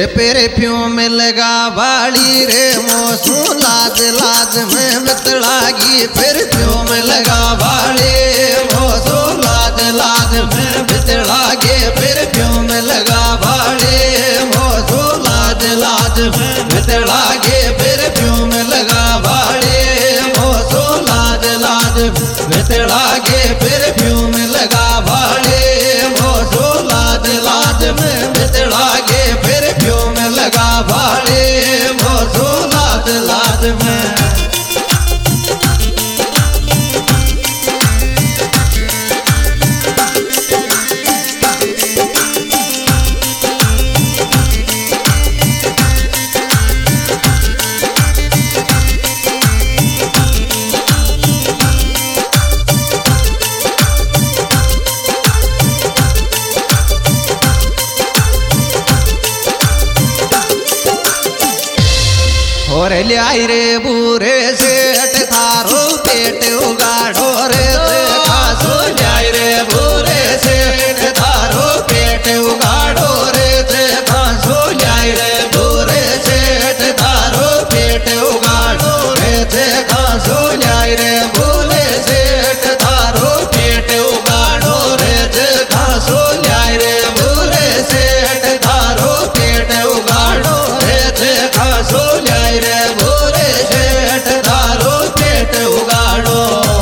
रे परफ्यूम लगा वाली रे मोसू लाज लाज में बितड़ागी परफ्यूम लगा वाली मोसू लाज लाज में बितड़ागे परफ्यूम लगा वाली मोसू लाज लाज में बितड़ागे परफ्यूम लगा वाली मोसू लाज लाज बितड़ागे परफ्यूम लगा वाली मोसू लाज लाज में बितड़ागे परफ्यूम लगा वाले मोसू लाज लाज में और लाई रे बूरे सेठ थारो पेट उगाड़ो रे खासो लाई रे बूरे सेठ थारो पेट उगाड़ो रे खासो लाई रे बूरे सेठ थारो पेट उगाड़ो रे खासो लाई रे बूरे सेठ थारो पेट उगाड़ो रे खासो लाई रे बूरे सेठ थारो पेट उगाड़ो रे खासो लाई रे बूरे सेठ थारो पेट उगाड़ो।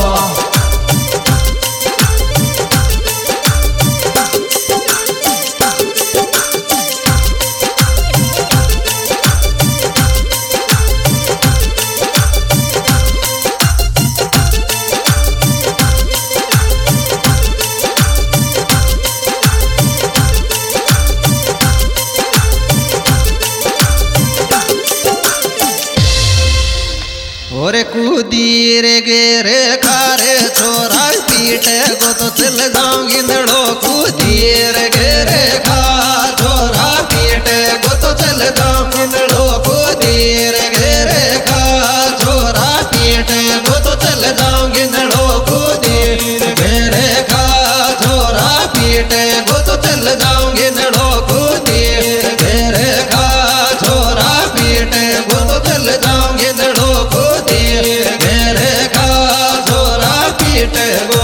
और कूदी रे गेरे खारे छोरा पीटे गो तो चल जाऊं गिंदड़ो कूदी रे गेरे खा छोरा पीटे गो तो चल जाऊं गिंदड़ो कूदी रे गेरे खा छोरा पीटे गो तो चल जाऊं गिंदड़ो कूदी रे गेरे खा छोरा पीटे गो तो चल जाऊं गिंदड़ो कूदी रे गेरे खा छोरा पीटे गो तो चल जाऊं गिंदड़ो मेरे का छोरा पीट गो।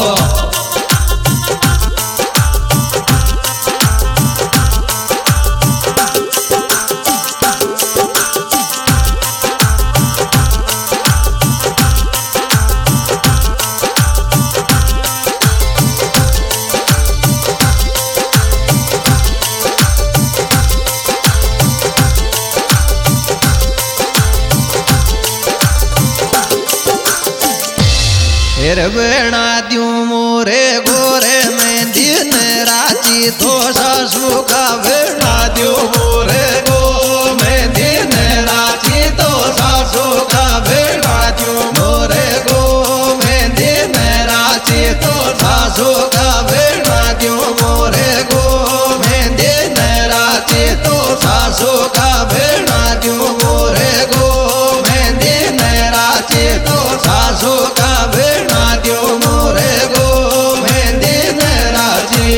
बेड़ा द्यू मोरे गोरे में दिन राची तो सासू का बेड़ा द्यू मोरे गो में दिन राची तो सासू का बेड़ा द्यू मोरे गो में दिन राची तो सासू का बेड़ा द्यू मोरे गो में दिन राची तो सासू का बेड़ा द्यू मोरे गो में दिन राची तो सासू का बेड़ा द्यो मोरे गो में दिन राजी।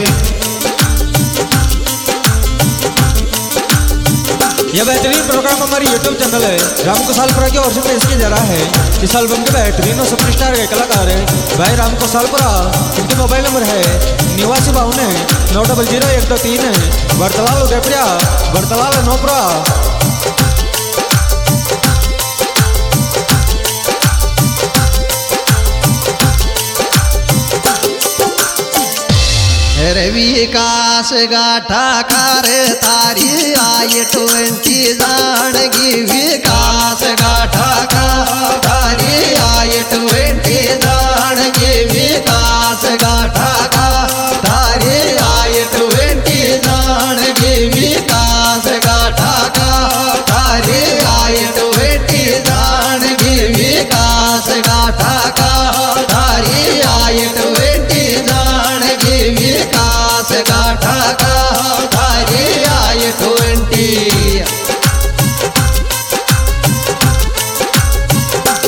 यह बेहतरीन प्रोग्राम हमारी YouTube चैनल है रामको सालपुरा की ओर से पेश किया जा रहा है। इस एल्बम के बेहतरीन और सुपरस्टार के कलाकार है भाई रामको सालपुरा। इनके मोबाइल नंबर है 8952 9000123 बरतलाल उदयपुरा बरतलाल नोपरा। विकास गाठा खारे तारी आई 20 जानगी विकास गाठा का तारी आई 20 जानगी विकास गाठा का तारी आई 20 जानगी विकास गाठा का तारी आई 20 जानगी विकास गाठा का तारी आई 20 जानगी विकास गाठा का तारी आई 20।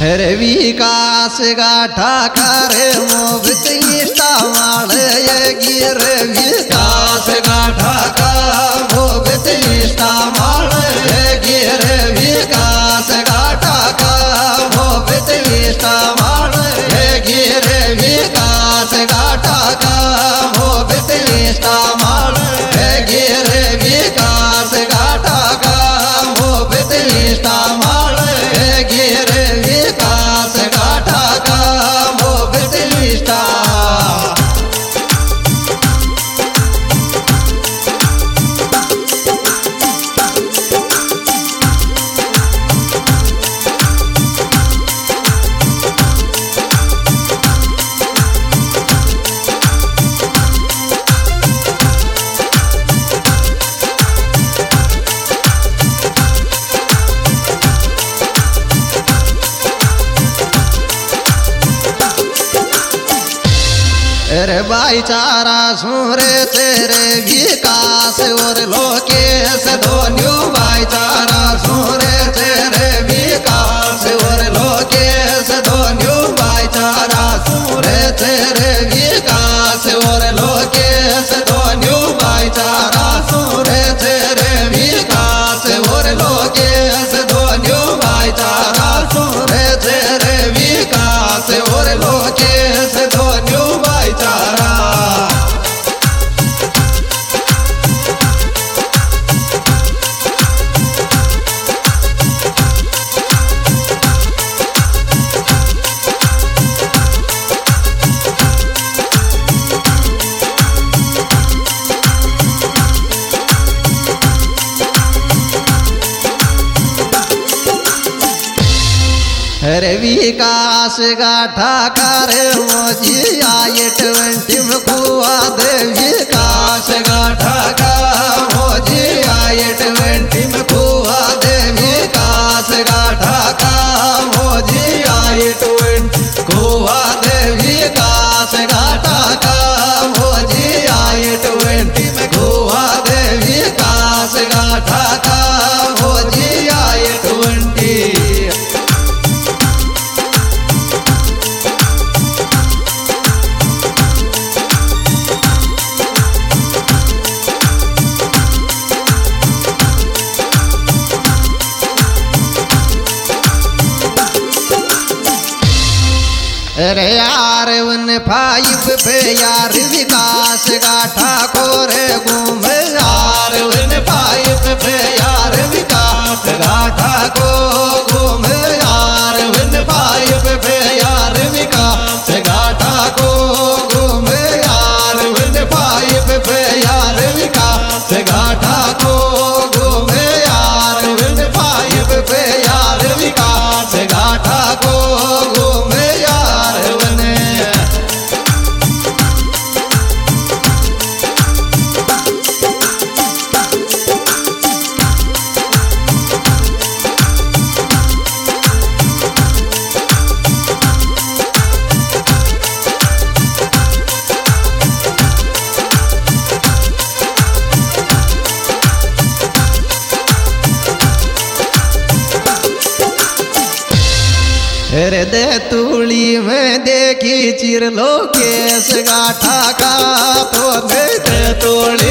रे विकास गाठा करे मोबित इष्टा माल ये गिर विकास गाठा का मोबित इष्टा माल ये गिर विकास गाठा का मोबित इष्टा माल ये गिर विकास गाठा का मोबित इष्टा माल ये गिर विकास गाठा का मोबित इष्टा माल ये गिर विकास गाठा का मोबित इष्टा। रे भाईचारा सुरे तेरे विकास और लोकेश धोन्यू भाईचारा सुरे तेरे विकास और लोकेश धोन्यू भाईचारा सुरे तेरे विकास और लोकेश धोन्यू भाईचारा सुरे तेरे विकास और लोकेश धोन्यू भाईचारा सुरे तेरे विकास और लोकेश धोन्यू भाईचारा। रे विकास गाठा करे मोजी आए 20 में कुआ दे विकास गाठा का मोजी आए 20 में कुआ दे विकास गाठा का मोजी आए 20 कुआ दे विकास गाठा का मोजी आए 20 में कुआ दे विकास गाठा का मोजी आए 20। रे यार 15 पे यार विकास गाठा को रे घूम यार 15 पे यार विकास गाठा को घूम यार 15 पे यार विकास गाठा को घूम यार 15 पे यार विकास गाठा को घूम यार 15 पे यार विकास गाठा को घूम यार बने। रे दे तुली में देखी चिर लोकेश गाठा का तो दे तुली